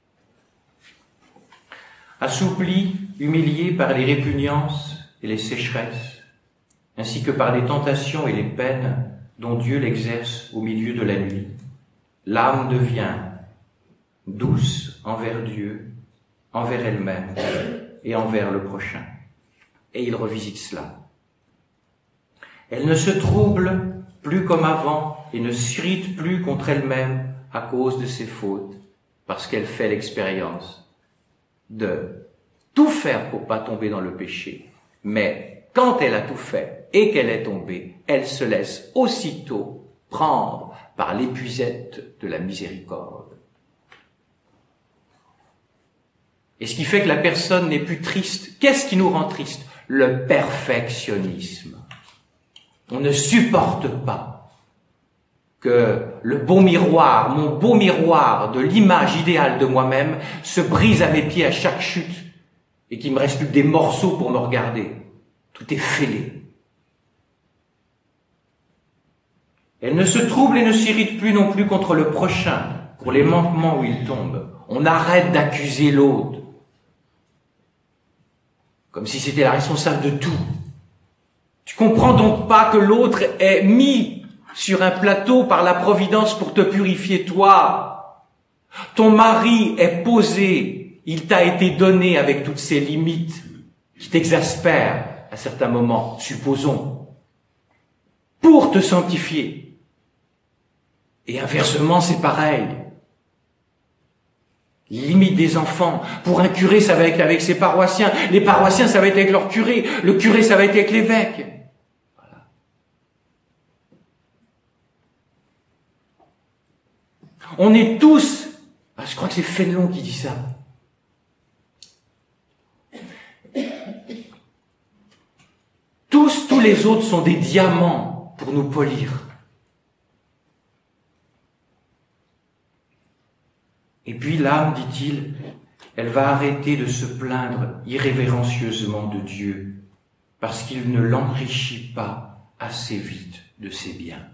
Assoupli, humilié par les répugnances et les sécheresses, ainsi que par les tentations et les peines dont Dieu l'exerce au milieu de la nuit, l'âme devient douce envers Dieu, envers elle-même et envers le prochain. Et il revisite cela. Elle ne se trouble plus comme avant et ne s'irrite plus contre elle-même à cause de ses fautes, parce qu'elle fait l'expérience de tout faire pour pas tomber dans le péché. Mais quand elle a tout fait et qu'elle est tombée, elle se laisse aussitôt prendre par l'épuisette de la miséricorde. Et ce qui fait que la personne n'est plus triste. Qu'est-ce qui nous rend triste? Le perfectionnisme. On ne supporte pas que le beau miroir, mon beau miroir de l'image idéale de moi-même se brise à mes pieds à chaque chute et qu'il me reste plus que des morceaux pour me regarder. Tout est fêlé. Elle ne se trouble et ne s'irrite plus non plus contre le prochain, pour les manquements où il tombe. On arrête d'accuser l'autre, comme si c'était la responsable de tout. Tu comprends donc pas que l'autre est mis sur un plateau par la Providence pour te purifier toi. Ton mari est posé, il t'a été donné avec toutes ses limites qui t'exaspèrent à certains moments, supposons, pour te sanctifier. Et inversement, c'est pareil. Les limites des enfants. Pour un curé, ça va être avec ses paroissiens. Les paroissiens, ça va être avec leur curé. Le curé, ça va être avec l'évêque. Voilà. On est tous... je crois que c'est Fénelon qui dit ça. Tous les autres sont des diamants pour nous polir. Et puis l'âme, dit-il, elle va arrêter de se plaindre irrévérencieusement de Dieu, parce qu'il ne l'enrichit pas assez vite de ses biens.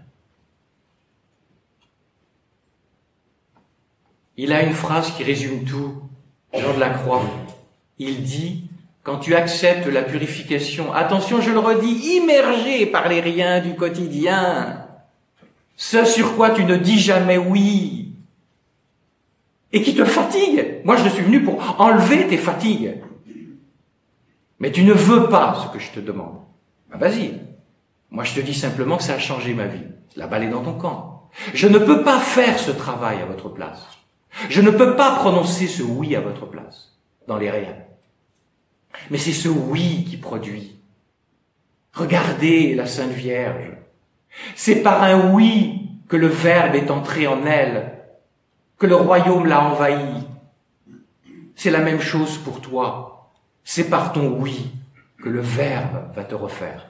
Il a une phrase qui résume tout, Jean de la Croix. Il dit, quand tu acceptes la purification, attention, je le redis, immergé par les riens du quotidien, ce sur quoi tu ne dis jamais oui, et qui te fatigue. Moi, je suis venu pour enlever tes fatigues. Mais tu ne veux pas ce que je te demande. Ben, vas-y. Moi, je te dis simplement que ça a changé ma vie. La balle est dans ton camp. Je ne peux pas faire ce travail à votre place. Je ne peux pas prononcer ce oui à votre place, dans les riens. Mais c'est ce oui qui produit. Regardez la Sainte Vierge. C'est par un oui que le Verbe est entré en elle, que le royaume l'a envahi. C'est la même chose pour toi. C'est par ton oui que le Verbe va te refaire.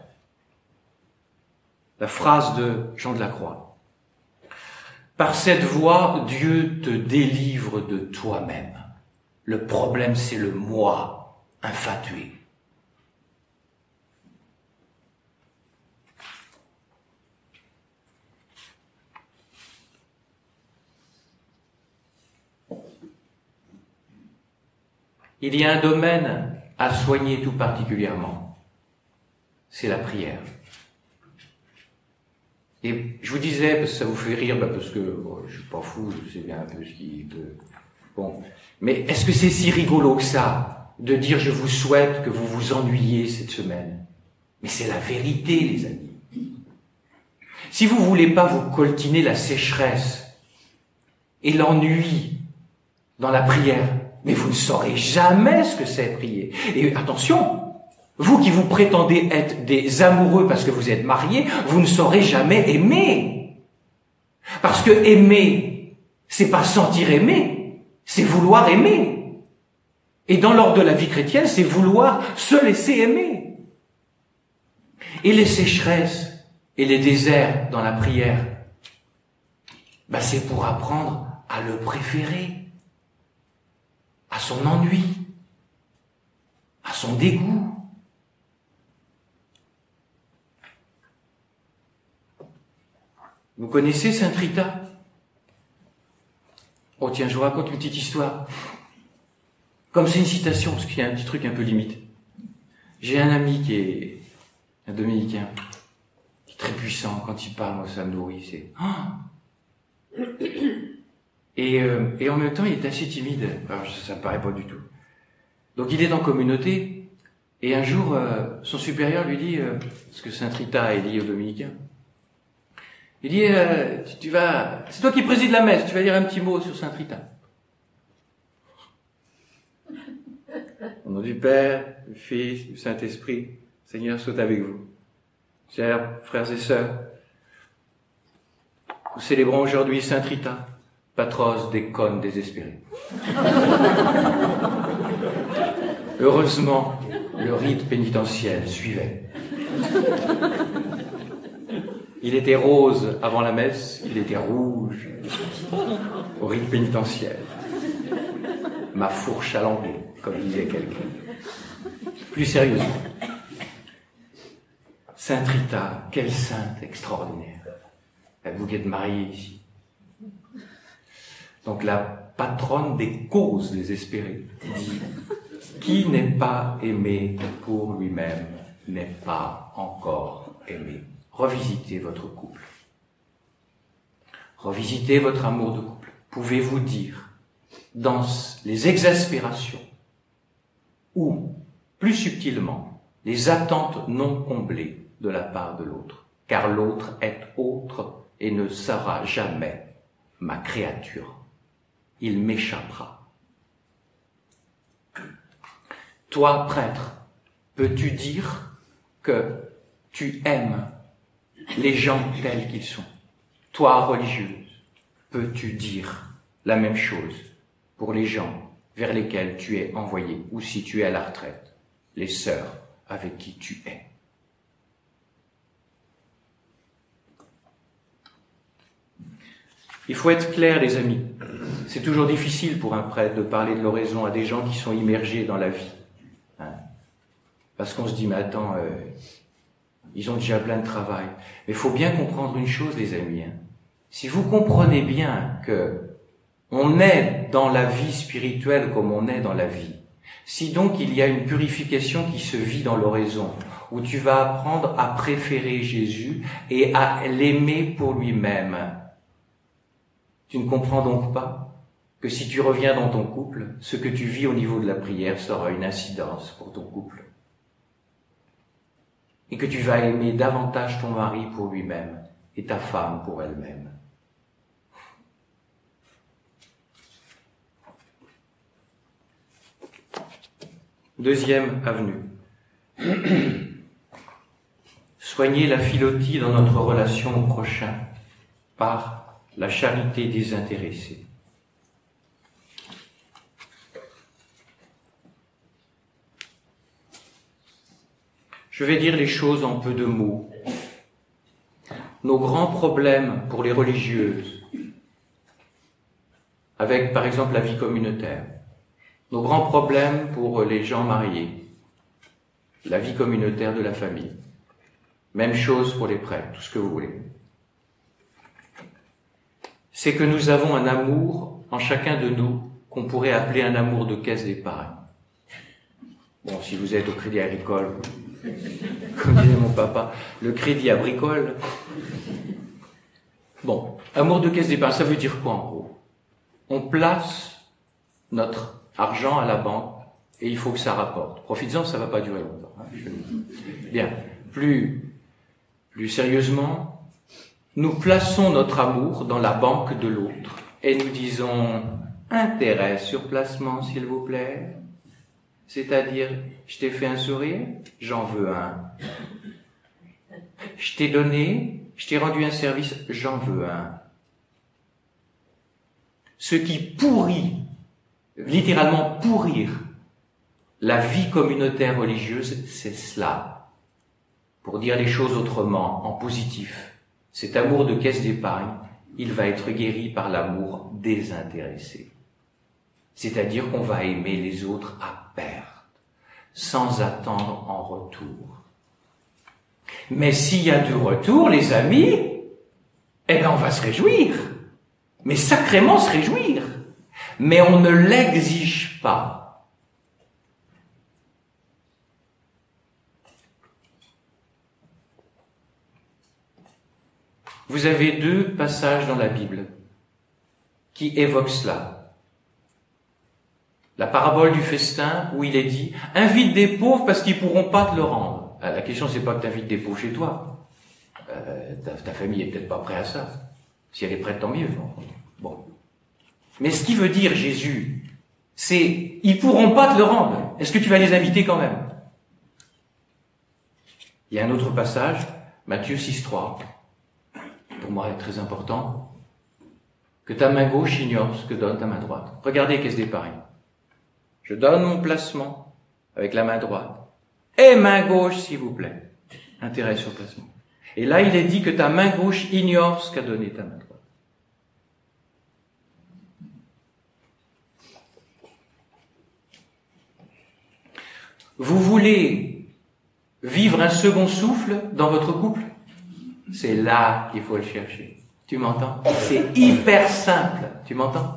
La phrase de Jean de la Croix. Par cette voie, Dieu te délivre de toi-même. Le problème, c'est le moi infatué. il y a un domaine à soigner tout particulièrement. C'est la prière. Et je vous disais, parce que ça vous fait rire, parce que bon, je suis pas fou, je sais bien un peu ce qui peut... Bon. Mais est-ce que c'est si rigolo que ça, de dire je vous souhaite que vous vous ennuyiez cette semaine? Mais c'est la vérité, les amis. Si vous voulez pas vous coltiner la sécheresse et l'ennui dans la prière, mais vous ne saurez jamais ce que c'est prier. Et attention, vous qui vous prétendez être des amoureux parce que vous êtes mariés, vous ne saurez jamais aimer. Parce que aimer, c'est pas sentir aimer, c'est vouloir aimer. Et dans l'ordre de la vie chrétienne, c'est vouloir se laisser aimer. Et les sécheresses et les déserts dans la prière, c'est pour apprendre à le préférer, à son ennui, à son dégoût. Vous connaissez Sainte Rita? Oh tiens, je vous raconte une petite histoire. Comme c'est une citation, parce qu'il y a un petit truc un peu limite. J'ai un ami qui est un dominicain, qui est très puissant. Quand il parle, moi ça me nourrit. C'est... Et en même temps, il est assez timide. Alors, ça me paraît pas du tout. Donc il est en communauté, et un jour, son supérieur lui dit, parce que Sainte Rita est liée aux dominicains, il dit, tu vas, c'est toi qui présides la messe, tu vas dire un petit mot sur Sainte Rita. Au nom du Père, du Fils, du Saint-Esprit, Seigneur soit avec vous. Chers frères et sœurs, nous célébrons aujourd'hui Sainte Rita, patrose des connes désespérés. Heureusement, le rite pénitentiel suivait. Il était rose avant la messe, il était rouge au rite pénitentiel. Ma fourche à l'anglais, comme disait quelqu'un. Plus sérieusement, Sainte Rita, quelle sainte extraordinaire. Vous qui êtes mariés ici. Donc la patronne des causes désespérées dit « Qui n'est pas aimé pour lui-même n'est pas encore aimé ». Revisitez votre couple. Revisitez votre amour de couple. Pouvez-vous dire, dans les exaspérations ou, plus subtilement, les attentes non comblées de la part de l'autre, car l'autre est autre et ne sera jamais ma créature. Il m'échappera. Toi, prêtre, peux-tu dire que tu aimes les gens tels qu'ils sont? Toi, religieuse, peux-tu dire la même chose pour les gens vers lesquels tu es envoyé, ou si tu es à la retraite, les sœurs avec qui tu es? Il faut être clair, les amis. C'est toujours difficile pour un prêtre de parler de l'oraison à des gens qui sont immergés dans la vie. Parce qu'on se dit, mais attends, ils ont déjà plein de travail. Mais il faut bien comprendre une chose, les amis. Si vous comprenez bien que on est dans la vie spirituelle comme on est dans la vie, si donc il y a une purification qui se vit dans l'oraison, où tu vas apprendre à préférer Jésus et à l'aimer pour lui-même, tu ne comprends donc pas que si tu reviens dans ton couple, ce que tu vis au niveau de la prière sera une incidence pour ton couple. Et que tu vas aimer davantage ton mari pour lui-même et ta femme pour elle-même. Deuxième avenue. Soigner la philotie dans notre relation au prochain par la charité désintéressée. Je vais dire les choses en peu de mots. Nos grands problèmes pour les religieuses, avec par exemple la vie communautaire, nos grands problèmes pour les gens mariés, la vie communautaire de la famille, même chose pour les prêtres, tout ce que vous voulez, c'est que nous avons un amour en chacun de nous qu'on pourrait appeler un amour de caisse d'épargne. Bon, si vous êtes au Crédit Agricole, comme disait mon papa, le crédit agricole. Bon, amour de caisse d'épargne, ça veut dire quoi en gros? On place notre argent à la banque et il faut que ça rapporte. Profites-en, ça va pas durer longtemps. Hein, bien, plus sérieusement, nous plaçons notre amour dans la banque de l'autre et nous disons intérêt sur placement, s'il vous plaît. C'est-à-dire, je t'ai fait un sourire, j'en veux un. Je t'ai donné, je t'ai rendu un service, j'en veux un. Ce qui pourrit, littéralement pourrir, la vie communautaire religieuse, c'est cela. Pour dire les choses autrement, en positif, cet amour de caisse d'épargne, il va être guéri par l'amour désintéressé. C'est-à-dire qu'on va aimer les autres à perte, sans attendre en retour. Mais s'il y a du retour, les amis, eh bien on va se réjouir. Mais sacrément se réjouir. Mais on ne l'exige pas. Vous avez 2 passages dans la Bible qui évoquent cela. La parabole du festin, où il est dit « Invite des pauvres parce qu'ils pourront pas te le rendre ». La question, c'est pas que tu invites des pauvres chez toi. Ta famille est peut-être pas prête à ça. Si elle est prête, tant mieux. Bon. Mais ce qui veut dire Jésus, c'est « Ils pourront pas te le rendre. Est-ce que tu vas les inviter quand même ?» Il y a un autre passage, Matthieu 6,3, pour moi est très important, que ta main gauche ignore ce que donne ta main droite. Regardez caisse d'épargne. Je donne mon placement avec la main droite. Et main gauche, s'il vous plaît. Intérêt sur placement. Et là, il est dit que ta main gauche ignore ce qu'a donné ta main droite. Vous voulez vivre un second souffle dans votre couple? C'est là qu'il faut le chercher. Tu m'entends? C'est hyper simple. Tu m'entends?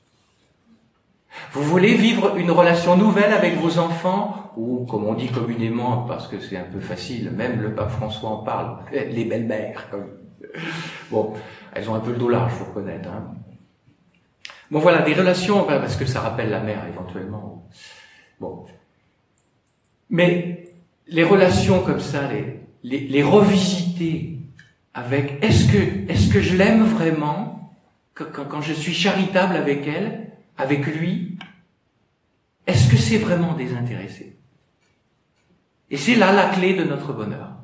Vous voulez vivre une relation nouvelle avec vos enfants, ou comme on dit communément, parce que c'est un peu facile, même le pape François en parle, les belles-mères. Bon, elles ont un peu le dos large, faut reconnaître. Hein. Bon voilà, des relations, parce que ça rappelle la mère éventuellement. Bon. Mais les relations comme ça, les revisiter avec, est-ce que je l'aime vraiment quand je suis charitable avec elle, avec lui, est-ce que c'est vraiment désintéressé? Et c'est là la clé de notre bonheur.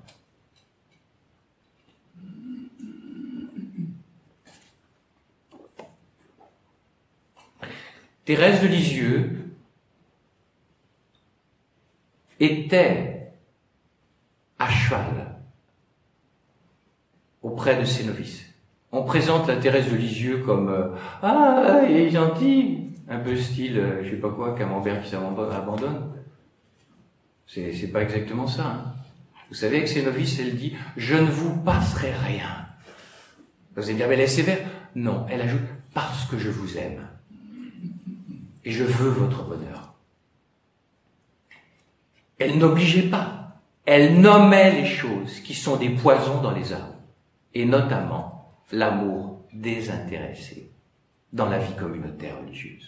Thérèse de Lisieux était à cheval auprès de ses novices. On présente la Thérèse de Lisieux comme ah, elle est gentille, un peu style, je sais pas quoi, Camembert qui s'abandonne. C'est pas exactement ça. Hein. Vous savez, avec ses novices, elle dit je ne vous passerai rien. Vous allez dire mais elle est sévère. Non, elle ajoute parce que je vous aime et je veux votre bonheur. Elle n'obligeait pas. Elle nommait les choses qui sont des poisons dans les âmes, et notamment l'amour désintéressé dans la vie communautaire religieuse.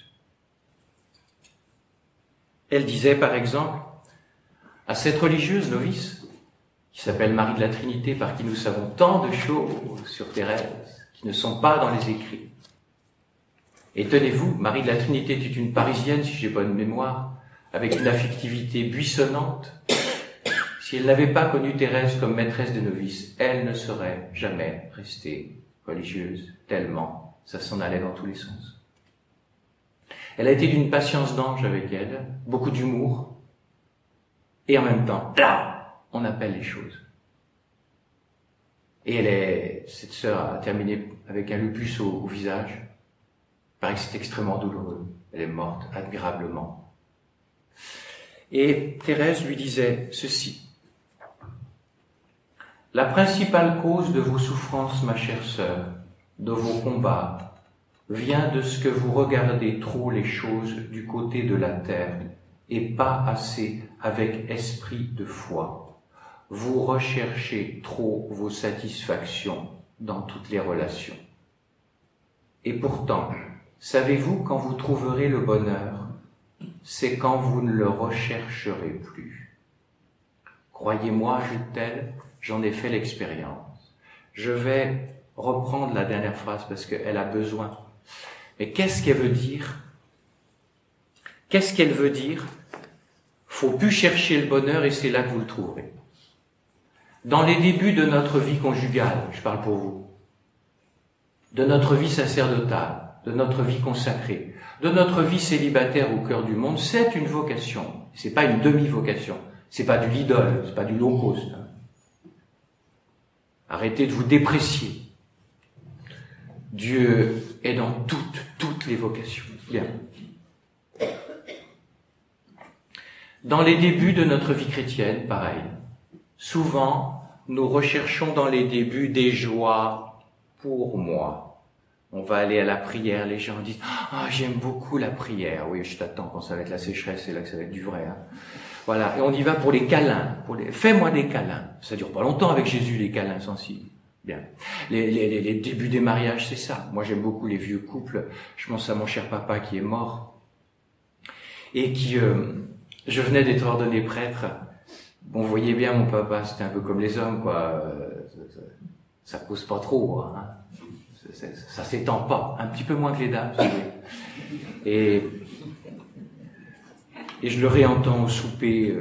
Elle disait par exemple à cette religieuse novice, qui s'appelle Marie de la Trinité, par qui nous savons tant de choses sur Thérèse, qui ne sont pas dans les écrits. Et tenez-vous, Marie de la Trinité était une Parisienne, si j'ai bonne mémoire, avec une affectivité buissonnante. Si elle n'avait pas connu Thérèse comme maîtresse des novices, elle ne serait jamais restée religieuse, tellement ça s'en allait dans tous les sens. Elle a été d'une patience d'ange avec elle, beaucoup d'humour, et en même temps, là, on appelle les choses. Et cette sœur a terminé avec un lupus au visage. Il paraît que c'est extrêmement douloureux. Elle est morte admirablement. Et Thérèse lui disait ceci. La principale cause de vos souffrances, ma chère sœur, de vos combats, vient de ce que vous regardez trop les choses du côté de la terre et pas assez avec esprit de foi. Vous recherchez trop vos satisfactions dans toutes les relations. Et pourtant, savez-vous quand vous trouverez le bonheur? C'est quand vous ne le rechercherez plus. Croyez-moi, ajoute-t-elle, j'en ai fait l'expérience. Je vais reprendre la dernière phrase parce qu'elle a besoin. Mais qu'est-ce qu'elle veut dire? Qu'est-ce qu'elle veut dire? Faut plus chercher le bonheur et c'est là que vous le trouverez. Dans les débuts de notre vie conjugale, je parle pour vous, de notre vie sacerdotale, de notre vie consacrée, de notre vie célibataire au cœur du monde, c'est une vocation. C'est pas une demi-vocation. C'est pas du Lidl, c'est pas du low cost. Arrêtez de vous déprécier. Dieu est dans toutes les vocations. Bien. Dans les débuts de notre vie chrétienne, pareil. Souvent, nous recherchons dans les débuts des joies pour moi. On va aller à la prière, les gens disent « Ah, j'aime beaucoup la prière. » Oui, je t'attends quand ça va être la sécheresse, c'est là que ça va être du vrai. Hein. Voilà, et on y va pour les câlins. Fais-moi des câlins. Ça dure pas longtemps avec Jésus, les câlins sensibles. Bien. Les débuts des mariages, c'est ça. Moi, j'aime beaucoup les vieux couples. Je pense à mon cher papa qui est mort et qui... je venais d'être ordonné prêtre. Bon, vous voyez bien, mon papa, c'était un peu comme les hommes, quoi. Ça cause pas trop, hein. Ça s'étend pas. Un petit peu moins que les dames, vous savez. Et je le réentends au souper.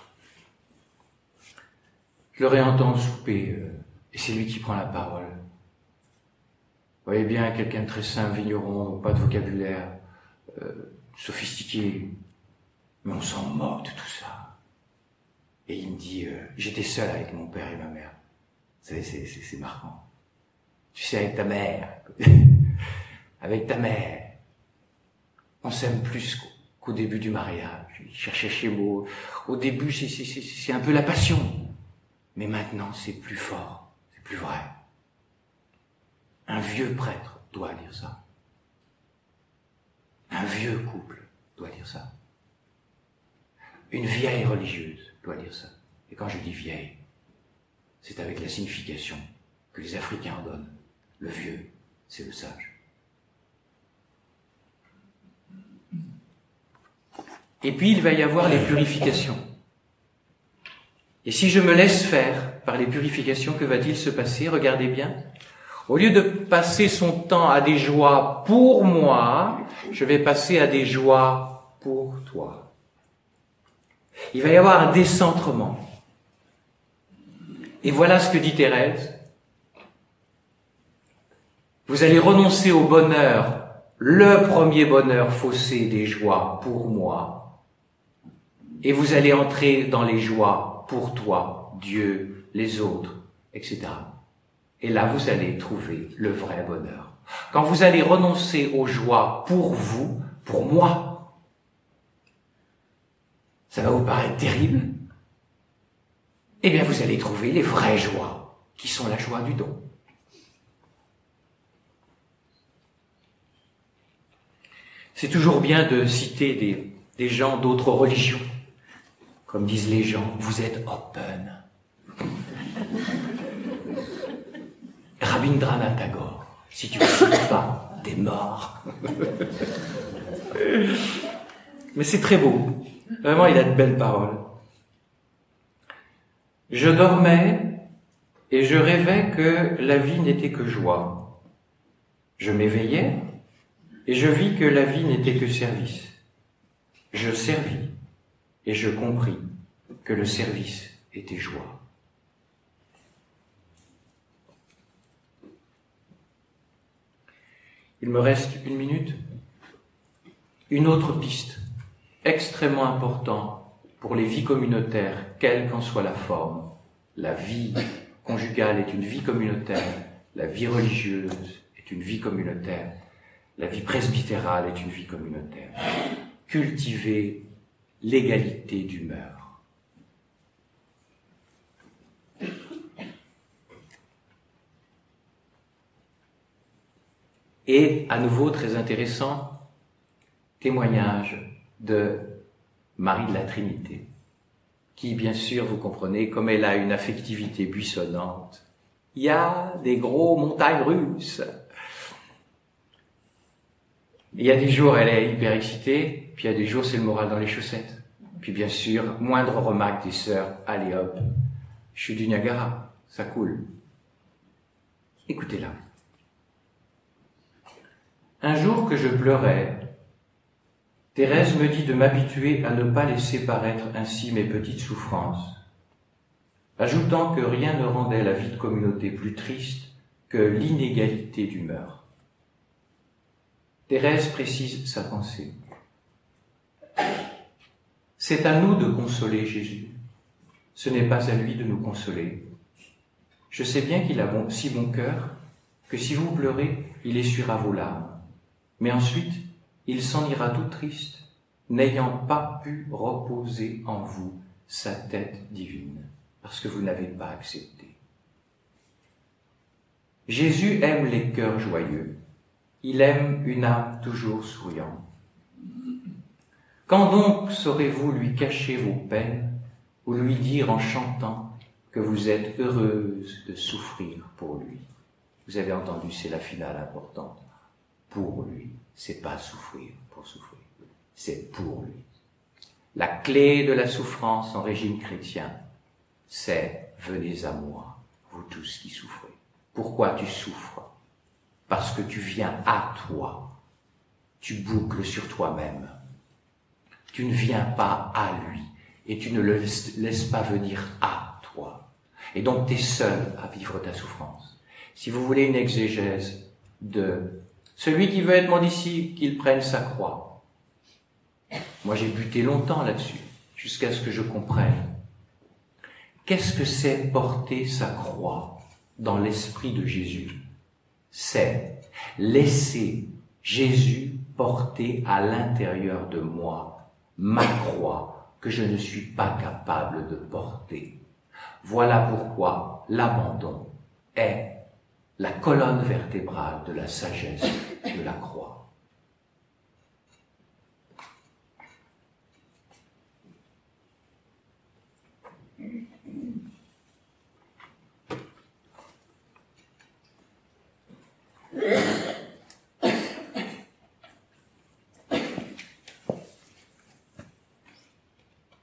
Et c'est lui qui prend la parole. Vous voyez bien, quelqu'un de très simple, vigneron, pas de vocabulaire, sophistiqué. Mais on s'en moque de tout ça. Et il me dit, j'étais seul avec mon père et ma mère. Vous savez, c'est marquant. Tu sais, avec ta mère, avec ta mère, on s'aime plus qu'au début du mariage. Il cherchait chez moi. Au début, c'est un peu la passion. Mais maintenant, c'est plus fort, c'est plus vrai. Un vieux prêtre doit dire ça. Un vieux couple doit dire ça. Une vieille religieuse doit dire ça. Et quand je dis vieille, c'est avec la signification que les Africains en donnent. Le vieux, c'est le sage. Et puis il va y avoir les purifications. Et si je me laisse faire par les purifications, que va-t-il se passer? Regardez bien. Au lieu de passer son temps à des joies pour moi, je vais passer à des joies pour toi. Il va y avoir un décentrement. Et voilà ce que dit Thérèse. Vous allez renoncer au bonheur, le premier bonheur faussé des joies pour moi, et vous allez entrer dans les joies pour toi, Dieu, les autres, etc. Et là, vous allez trouver le vrai bonheur. Quand vous allez renoncer aux joies pour vous, pour moi, ça va vous paraître terrible? Eh bien, vous allez trouver les vraies joies, qui sont la joie du don. C'est toujours bien de citer des gens d'autres religions. Comme disent les gens, vous êtes open. Rabindranath Tagore, si tu ne cites pas, t'es mort. Mais c'est très beau. Vraiment, il a de belles paroles. Je dormais et je rêvais que la vie n'était que joie. Je m'éveillais et je vis que la vie n'était que service. Je servis et je compris que le service était joie. Il me reste 1 minute. Une autre piste extrêmement importante pour les vies communautaires, quelle qu'en soit la forme. La vie conjugale est une vie communautaire, la vie religieuse est une vie communautaire, la vie presbytérale est une vie communautaire. Cultiver l'égalité d'humeur. Et, à nouveau, très intéressant, témoignage de Marie de la Trinité, qui, bien sûr, vous comprenez, comme elle a une affectivité buissonnante, il y a des gros montagnes russes. Il y a des jours, elle est hyper excitée, puis il y a des jours, c'est le moral dans les chaussettes. Puis bien sûr, moindre remarque des sœurs, allez hop, je suis du Niagara, ça coule. Écoutez-la. Un jour que je pleurais, Thérèse me dit de m'habituer à ne pas laisser paraître ainsi mes petites souffrances, ajoutant que rien ne rendait la vie de communauté plus triste que l'inégalité d'humeur. Thérèse précise sa pensée. C'est à nous de consoler Jésus. Ce n'est pas à lui de nous consoler. Je sais bien qu'il a si bon cœur que si vous pleurez, il essuiera vos larmes. Mais ensuite, il s'en ira tout triste, n'ayant pas pu reposer en vous sa tête divine, parce que vous n'avez pas accepté. Jésus aime les cœurs joyeux. Il aime une âme toujours souriante. Quand donc saurez-vous lui cacher vos peines ou lui dire en chantant que vous êtes heureuse de souffrir pour lui? Vous avez entendu, c'est la finale importante. Pour lui, c'est pas souffrir pour souffrir, c'est pour lui. La clé de la souffrance en régime chrétien, c'est « venez à moi, vous tous qui souffrez ». Pourquoi tu souffres? Parce que tu viens à toi, tu boucles sur toi-même. Tu ne viens pas à lui et tu ne le laisses pas venir à toi. Et donc tu es seul à vivre ta souffrance. Si vous voulez une exégèse de celui qui veut être mon disciple, qu'il prenne sa croix. Moi j'ai buté longtemps là-dessus, jusqu'à ce que je comprenne. Qu'est-ce que c'est porter sa croix dans l'esprit de Jésus? C'est laisser Jésus porter à l'intérieur de moi ma croix que je ne suis pas capable de porter. Voilà pourquoi l'abandon est la colonne vertébrale de la sagesse de la croix.